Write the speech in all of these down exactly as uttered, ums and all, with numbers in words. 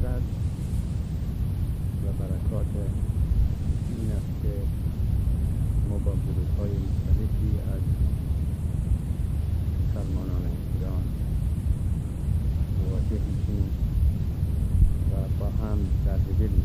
فضیلت و برکات این است که ما با گروه‌های مختلفی از مسلمانان ایران مواجه میشیم و با هم درد دلیم.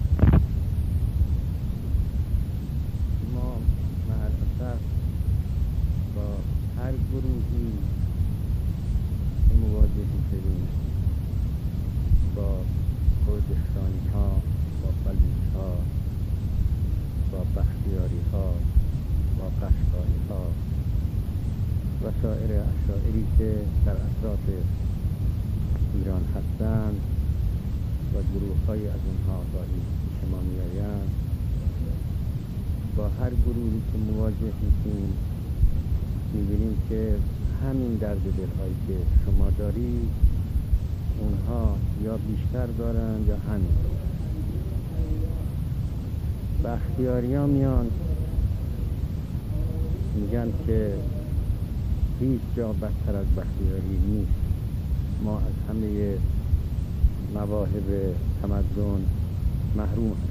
ما مع الاسف با هر گروهی که مواجه میشیم، با کردستانی ها، با بلوچ ها، با بختیاری ها، با قشقایی ها و سایر اشاعری که در اطراف ایران هستند و گروه های از اونها گاهی پیش ما می آیند، با هر گروهی که مواجه میشیم میبینیم که همین درد دلهایی که شما دارید اونها یا بیشتر دارن یا همین. بختیاری ها میان میگن که هیچ جا بدتر از بختیاری نیست، ما از همه مواهب تمدن محروم هستیم.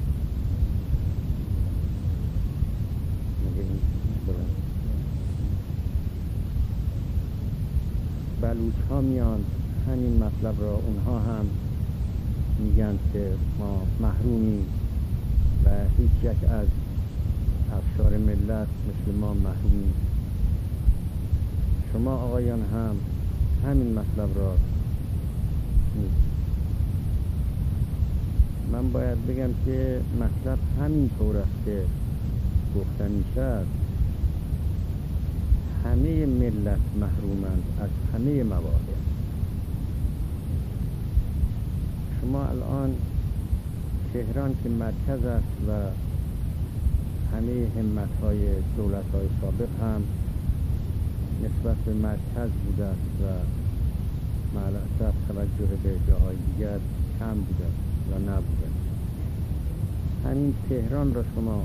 بلوچ ها میان همین مطلب را اونها هم میگن که ما محرومیم و هیچ یک از افشار ملت مثل ما محرومیم. شما آقایان هم همین مطلب را میگید. من باید بگم که مطلب همین طور است که گفتن میشد. همه ملت محرومند از همه مواهب. شما الان تهران که مرکز است و همه همت‌های دولت‌های سابق هم نسبت به مرکز بوده است و مع الاسف توجه به جاهای دیگر کم بوده و نبوده. همین تهران را شما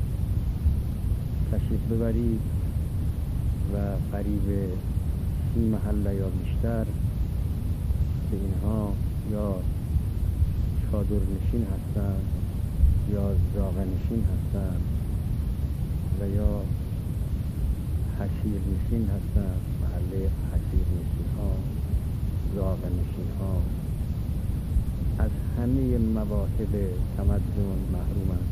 تشریف ببرید و قریب سی محله یا بیشتر که اینها یا چادر نشین هستند یا زاغه نشین هستند و یا حشیر نشین هستند، محله حشیر نشین ها، زاغه نشین ها از همه مواهب تمدن محرومند.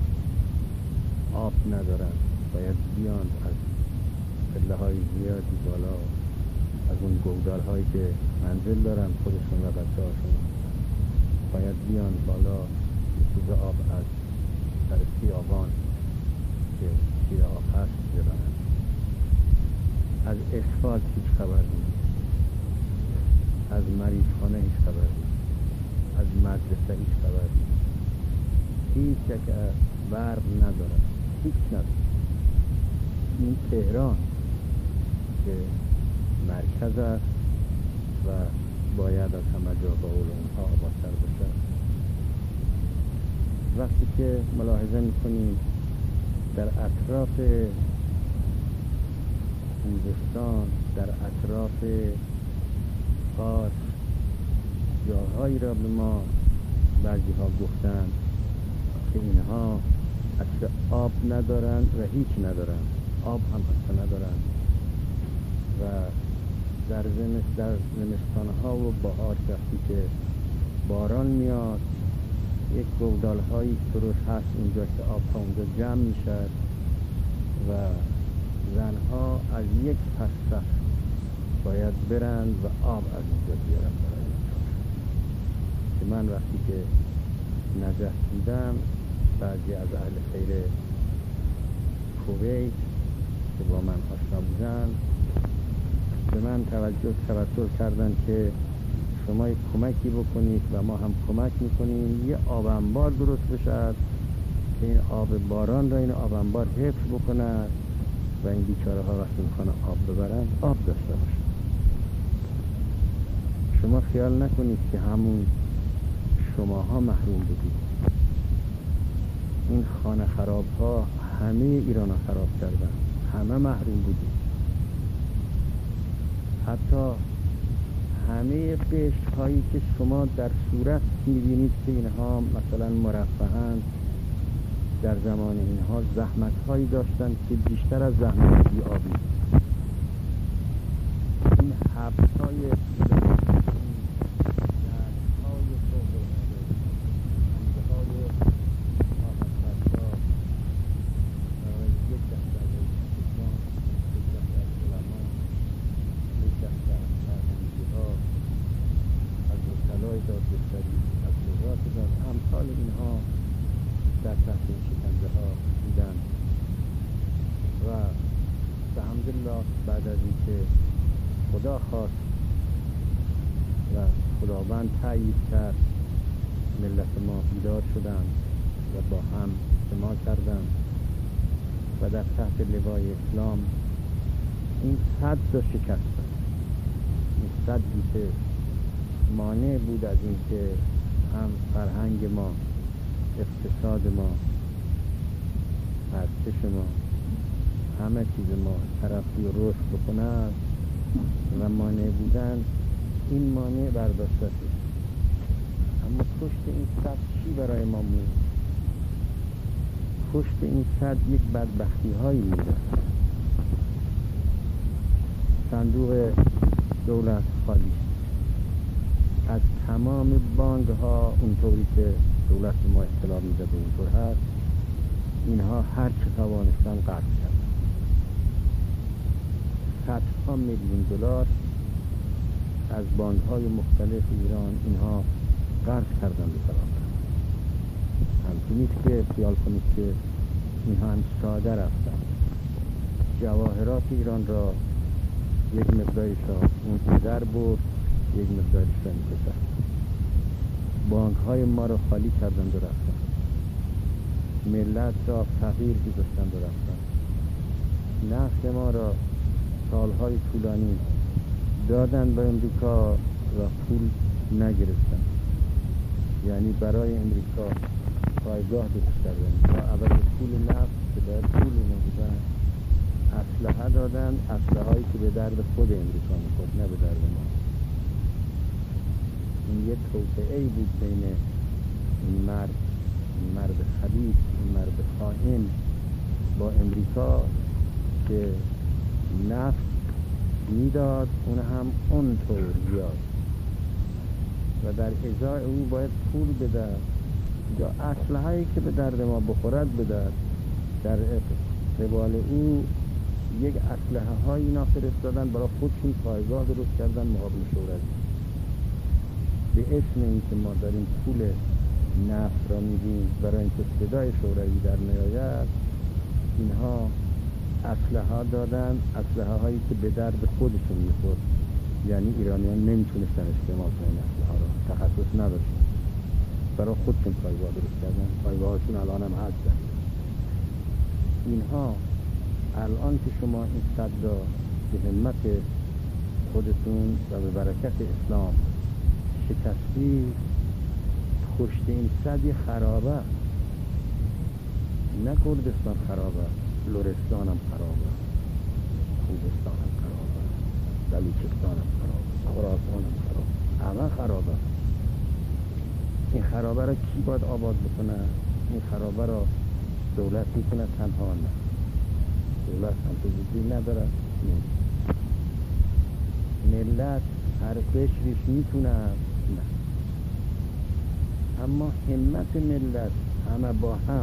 آب ندارند، باید بیان از پله های زیادی بالا، از اون گودال هایی که منزل دارن خودشون و بچه هاشون باید بیان بالا کوزه آب از در خیابان که شیر آب هست ببرن. از اسفالت هیچ خبر نیست، از مریض خانه هیچ خبر نیست، از مدرسه هیچ خبر نیست، هیچ یک برق ندارن، هیچ ندارن. این تهران که مرکز است و باید از همه جا با اونها آبادتر باشد. وقتی که ملاحظه میکنیم در اطراف خوزستان، در اطراف فارس جاهایی را به ما بعضی ها گفتن که اینها اصلا آب ندارن و هیچ ندارن، آب هم اصلا ندارن و در زمست در زمستان ها و بهار وقتی که باران میاد یک گودال هایی درست هست اونجا که آب ها اونجا جمع میشد و زنها از یک فصل باید برند و آب از اونجا بیارن برای که من وقتی که نجف بودم بعضی از اهل خیر کویت که با من آشنا بودن به من توجه توسل کردن که شما یک کمکی بکنید و ما هم کمک میکنیم یه آب انبار درست بشد که این آب باران را این آب انبار حفظ بکند و این بیچاره ها وقتی میخوان آب ببرن آب داشته باشن. شما خیال نکنید که همون شماها محروم بودید. این خانه خراب ها همه ایران ها خراب کردن، همه محروم بودید. حتی همه قشر هایی که شما در صورت میبینید که اینها مثلا مرفه‌اند، در زمان اینها زحمت هایی داشتند که بیشتر از زحمت بی‌آبی. این حبس های در تحت این شکنجه ها بودن و الحمدلله بعد از اینکه خدا خواست و خداوند تأیید کرد، ملت ما بیدار شدند و با هم اجتماع کردند و در تحت لوای اسلام این صد را شکستند. این صدی که مانع بود از اینکه هم فرهنگ ما، اقتصاد ما، ارتش ما، همه چیز ما ترقی و رشد بکنند و مانع بودن، این مانع برداشته شد. اما پشت این صد چی برای ما بود؟ پشت این صد یک بدبختی هایی بود. صندوق دولت خالی، از تمام بانک ها اونطوری که دولت ما اطلاع میده به اونطور هست، اینها هر چه توانستن قرض کردن. صدها میلیون دلار از بانک های مختلف ایران اینها قرض کردن به طرف. همچنین نیست که خیال کنید که اینها هم ساده رفتن. جواهرات ایران را یک مقدارش را اون در برد، یک مقدارش را این کشد. بانک های ما را خالی کردن و رفتن. ملت را فقیر گذاشتن و رفتن. نفت ما را سالهای طولانی دادن به امریکا و پول نگرفتن. یعنی برای امریکا پایگاه درست کردن و اول پول نفت که باید پول نبودن اسلحه دادن، اسلحه هایی که به درد خود امریکا میخورد نه به درد ما. این یک توطئه‌ای بود بین این مرد این مرد خبیث، این مرد خائن با امریکا که نفت میداد اون هم اونطور بیاد و در ازای او باید پول بده یا اسلحه‌ای که به درد ما بخورد بده. در قبال او یک اسلحه های اینا فرستادن برای خودشون پایگاه درست کردن مقابل شوروی. به اسم اینکه ما داریم پول نفت را میدیم برای اینکه صدای شوروی در نیاید، اینها اسلحه دادن، اسلحه هایی که به درد خودشون میخورد. یعنی ایرانیان نمیتونستن استعمال کنن اسلحه را، تخصص نداشتن، برای خودشون پایگاه درست کردن. پایگاهشون الان هم هستن. اینها الان که شما این صد را به همت خودتون و به برکت اسلام شکستی، پشت این صد خرابه، نه کردستان خرابه، لرستان هم خرابه، خوزستان هم خرابه، بلوچستان هم خرابه، خراسان هم خرابه، همه خرابه. این خرابه را کی باید آباد بکنه؟ این خرابه را دولت میکنه تنها؟ نه، دولت هم تو وجود نداره. ملت هر قشریش میتونه، نه. اما همت ملت همه با هم،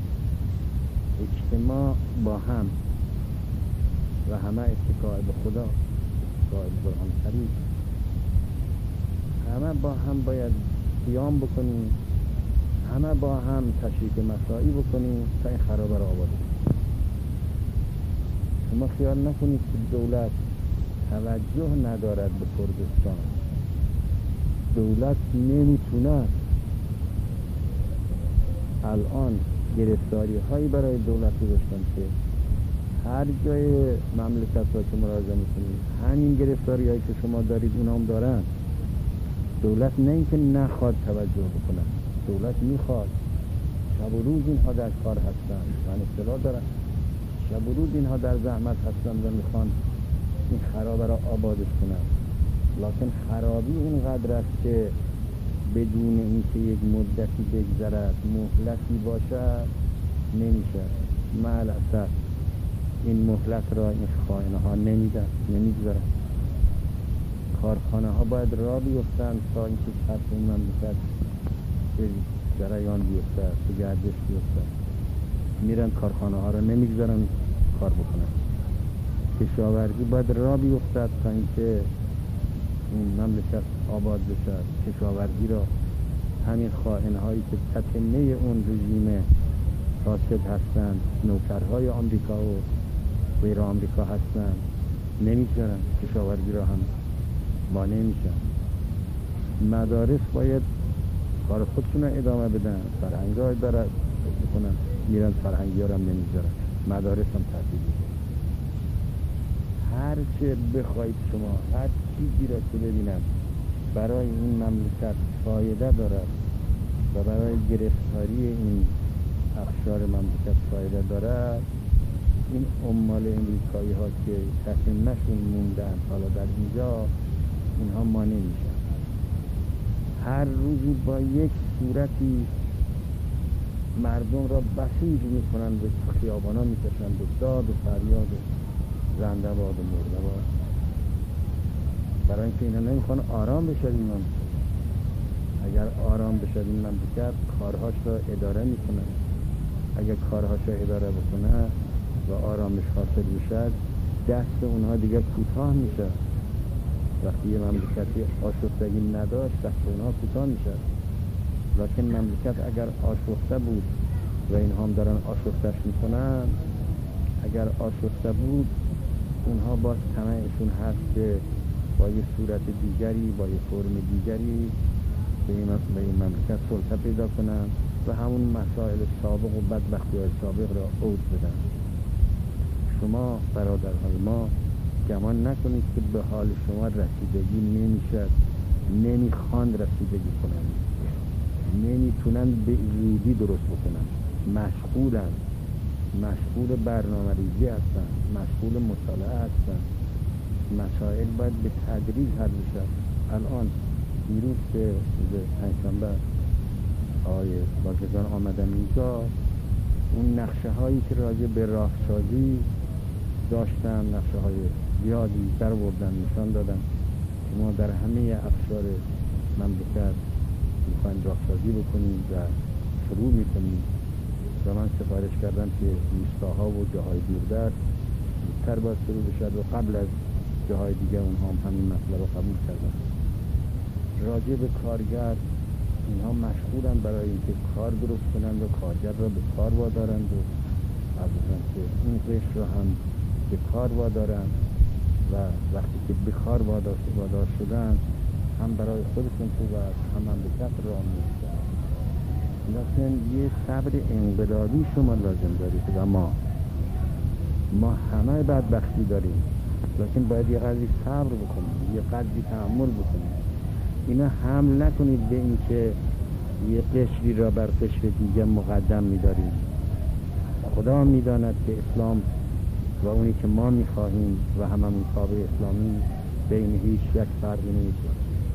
اجتماع با هم و همه اتکاع به خدا، اتکاع به قرآن کریم، همه با هم باید قیام بکنیم، همه با هم تشریک مساعی بکنیم تا این خرابه را آباد کنیم. شما خیال نکنید که دولت توجه ندارد به کردستان. دولت نمیتونه الان گرفتاری هایی برای دولت گذاشتن که هر جای مملکت ها که مراجعه میکنید همین گرفتاری هایی که شما دارید اونا هم دارن. دولت نه اینکه نخواد توجه بکنه، دولت میخواد. شب و روز اینها در کار هستن، من اطلاع دارم. شب و روز اینها در زحمت هستن و میخوان این خرابه را آبادش کنن. لکن خرابی اینقدر است که بدون اینکه یک مدتی بگذرد مهلتی باشد نمیشه. معلقه این مهلت را این خائنه ها نمیدن، نمیگذارن. کارخانه ها باید راه بیفتند تا اینکه سطح این مملکت به جریان بیفتد، به گردش بیفتد. میرن کارخانه ها را نمیگذارن کار بکنن. کشاورزی باید راه بیفتد تا اینکه این مملکت آباد بشد. کشاورزی را همین خائنه هایی که تتمه اون رژیم فاسد هستند، نوکرهای آمریکا و غیر آمریکا هستند، نمیگذارن کشاورزی را هم مانع میشن. مدارس باید کار خودشون را ادامه بدن، فرهنگ را اداره بکنن، میرن فرهنگی ها را هم نمیگذارن، مدارس هم تعطیل میشن. هر چه بخواید شما، هر چیزی را که ببینم برای این مملکت فایده دارد و برای گرفتاری این اقشار مملکت فایده دارد، این عمال امریکایی ها که تتمه‌شون موندن حالا در اینجا، اینها مانع میشن. هر روزی با یک صورتی مردم را بسیج میکنن، به خیابانا میکشن، به داد و فریاد و زنده باد و مرده باد، برای اینکه اینا نمیخوان آرام بشد این مملکت. اگر آرام بشد این مملکت کارهاش را اداره میکنن. اگر کارهاش را اداره بکنه و آرامش حاصل بشد، دست اونها دیگه کوتاه میشه. وقتی یه مملکتی آشفتگی نداشت، دست اونها کوتاه میشه. لکن مملکت اگر آشفته بود و اینها هم دارن آشفتش میکنن، اگر آشفته بود اونها باز طمعشون هست که با یه صورت دیگری، با یه فرم دیگری به این, به این مملکت سلطه پیدا کنن و همون مسائل سابق و بدبختی های سابق را عود بدن. شما برادرهای ما گمان نکنید که به حال شما رسیدگی نمیشد، نمیخوان رسیدگی کنن، نمیتونن به زودی درست بکنن، مشغولن، مشغول برنامه ریزی هستن، مشغول مطالعه هستن. مسائل باید به تدریج حل بشن. الان دیروز که پنجشنبه آقای بازرگان آمدن اینجا، اون نقشه هایی که راجع به راهسازی داشتن، نقشه های زیادی در بردن، نشان دادن که ما در همه اقشار مملکت میخوایم راهسازی بکنیم و شروع میکنیم. و من سفارش کردم که روستاها و جاهای دوردر زودتر باید شروع بشد و قبل از جاهای دیگه اونها هم همین مطلب رو قبول کردن. راجع به کارگر، اینها مشغولن برای اینکه کار درست کنند و کارگر را به کار وادارند و عزیزان که این قشر را هم به کار وادارند و وقتی که به کار وادار شدن هم برای خودشون خوب است، هم مملکت را می‌سازند. لکن یه صبر انقلابی شما لازم دارید و ما ما همه بدبختی داریم، لکن باید یه قدری صبر بکنیم، یه قدری تحمل بکنیم. اینا حمل نکنید به این که یه قشری را بر قشر دیگه مقدم می‌داریم. خدا می‌داند که اسلام و اونی که ما می‌خواهیم و هممون تابع اسلامی بین هیچ یک فرقی نمی‌کنه.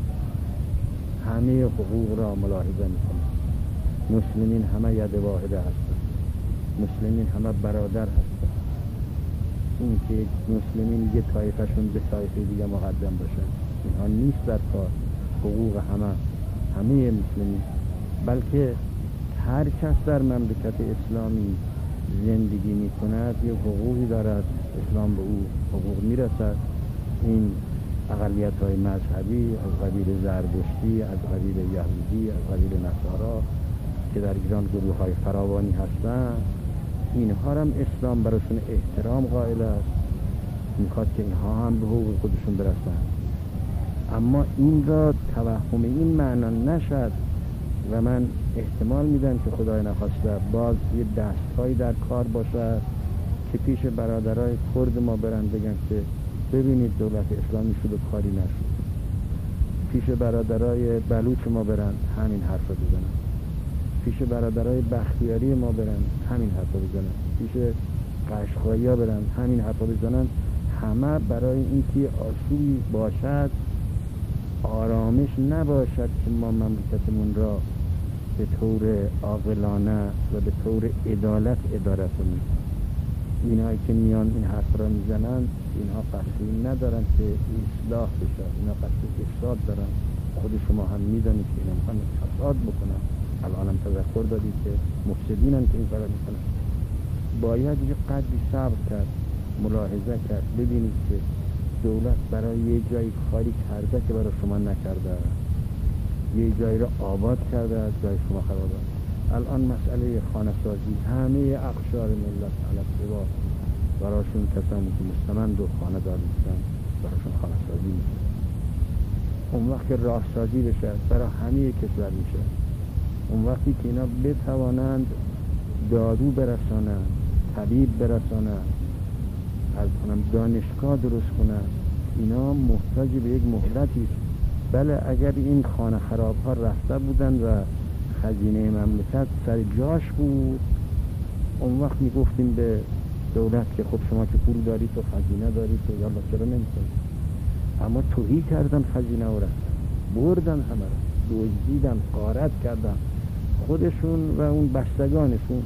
همه حقوق را ملاحظه می‌کنه. مسلمین همه ید واحده هستند، مسلمین همه برادر هستند. این که مسلمین یه طایفه‌شون به طایفه دیگه مقدم باشن، اینها نیست در کار. حقوق همه همه مسلمین، بلکه هر کس در مملکت اسلامی زندگی می کند یه حقوقی دارد، اسلام به او حقوق می رسد. این اقلیت های مذهبی از قبیل زرتشتی، از قبیل یهودی، از قبیل نصارا که در ایران گروه های فراوانی هستند، اینها هم اسلام براشون احترام قائل است، میخواد که اینها هم به حقوق خودشون برسند. اما این را توهم این معنا نشد و من احتمال میدم که خدای نخواسته باز یه دستهایی در کار باشد که پیش برادرای کرد ما برن بگن که ببینید دولت اسلامی شده کاری نشد. پیش برادرای بلوچ ما برن همین حرف رو بزنن. پیش برادرای بختیاری ما برن همین حرف رو بزنن. پیش قشقایی ها برن همین حرف رو بزنن. همه برای اینکه آشوبی باشد آرامش نباشد که ما مملکتمون را به طور عاقلانه و به طور عدالت اداره کنیم. اینایی که میان این حرف را میزنن اینها قصدی ندارن که اصلاح بشه، اینا قصد افساد دارن. خود شما هم میدانید که اینا میخوان فساد بکنن. الان هم تذکر دادید که مفسدینن که این کارا میکنن. باید یه قدری صبر کرد، ملاحظه کرد، ببینید که دولت برای یه جایی کاری کرده که برای شما نکرده، یه جایی را آباد کرده از جای شما خرابه. الان مسئله خانه سازی همه اقشار ملت علت سوا براشون کسانی که مستمند و خانه دار نیستن براشون خانه سازی میشه. اون وقت که راه سازی بشه برای همه کشور میشه. اون وقتی که اینا بتوانند دارو برسانند، طبیب برسانند، از کنم دانشگاه درست کنند، اینا محتاج به یک مهلتی است. بله اگر این خانه خراب ها رفته بودن و خزینه مملکت سر جاش بود، اون وقت میگفتیم به دولت که خب شما که پول دارید و خزینه دارید و یالا چرا نمیکنید. اما توهی کردن خزینه و رفتن، بردن همه را، دزدیدن، غارت کردن، خودشون و اون بستگانشون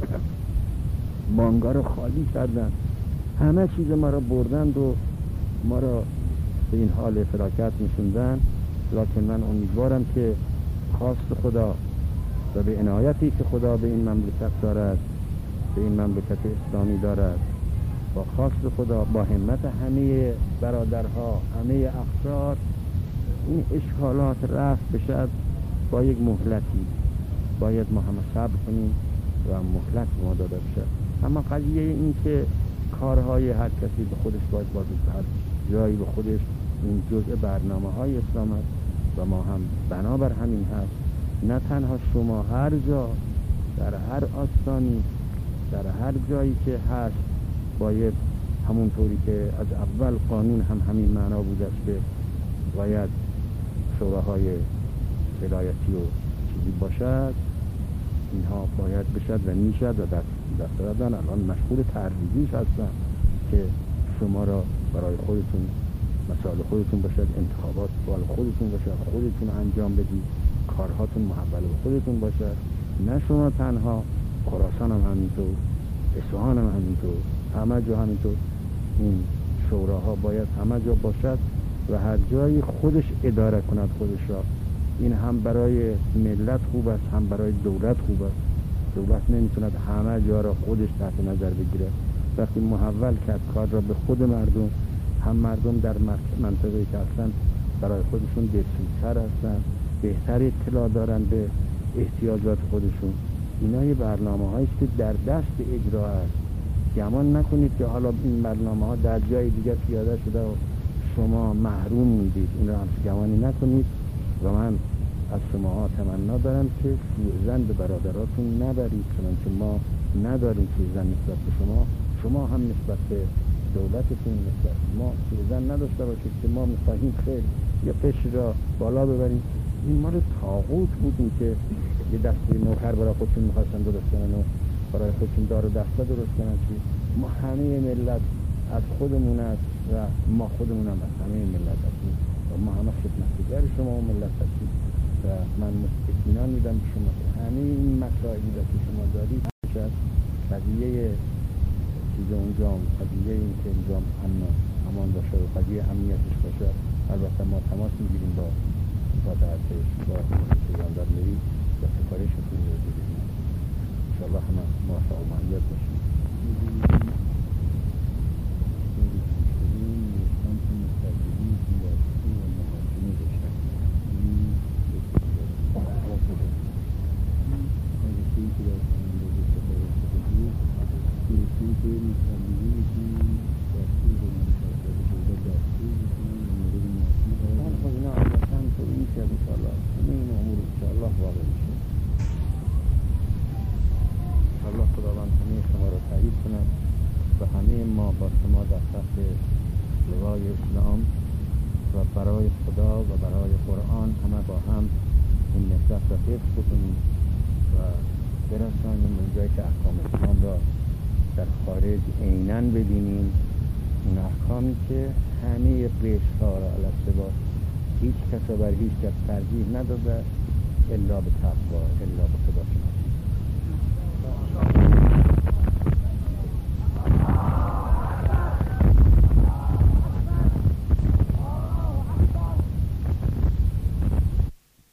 بانگا رو خالی کردن، همه چیز ما را بردند و ما را به این حال فلاکت نشوندن. لکن من امیدوارم که خواست خدا و به عنایتی که خدا به این مملکت دارد، به این مملکت اسلامی دارد، با خواست خدا، با همت همه برادرها، همه اقشار، این اشکالات رفت بشد. با یک مهلتی باید ما همه صبر کنیم و مهلت ما داده بشد. اما قضیه این که کارهای هر کسی به خودش باید باید هر جایی به خودش، این جزء برنامه های اسلام است و ما هم بنابر همین هست. نه تنها شما، هر جا، در هر آستانی، در هر جایی که هست باید همونطوری که از اول قانون هم همین معنا بوده است که باید شوراهای ولایتی و چیزی باشد، اینها باید بشد و میشد و در دست دادن. الان مشغول ترویجیش هستن که شما را برای خودتون مسائل خودتون باشد، انتخابات برای خودتون باشد، خودتون انجام بدید، کارهاتون محول به خودتون باشد. نه شما تنها، خراسان هم همینطور، اصفهان هم همینطور، همه جا همینطور. این شوراها باید همه جا باشد و هر جایی خودش اداره کند خودش را. این هم برای ملت خوب است، هم برای دولت خوب است. دولت نمیتوند همه جا را خودش تحت نظر بگیره. وقتی محول کرد کار را به خود مردم، هم مردم در منطقه که هستن برای خودشون دلسوزتر هستن، بهتر اطلاع دارن به احتیاجات خودشون. اینا یه برنامه هاییست که در دست اجرا است. گمان نکنید که حالا این برنامه ها در جای دیگه پیاده شده و شما محروم میدید. این را هم گمانی نکنید و من از شما ها تمنا دارم که سوءظن به برادراتون نبرید، چنانکه ما نداریم سوءظن نسبت به شما. شما هم نسبت به دولتتون نسبت ما سوءظن نداشته باشید که ما میخواهیم خیلی یا قشر را بالا ببریم. این مال طاغوت بودیم که یه دستی نوکر برای خودشون میخواستن درست کنن و برای خودشون دار و دسته درست کنن. چی؟ ما همه ملت از خودمون است و ما خودمون هم از همه ملت هستیم و ما همه خدمتگزار شما و ملت هستیم و من اطمینان میدم به شما که همه این مسائلی که شما دارید شاید قضیه چیز اونجا، قضیه این که اونجا امن امان باشه و قضیه امنیتش باشه. البته ما تماس میگیریم با وزارت ارتش، با ژاندارمری و سفارشتون رو بگیریم. انشاءالله همه موفق و مهمیت باشیم. هیچ کس را بر هیچ کس ترجیح نداده الا به تقوا، الا به خدا شناسی.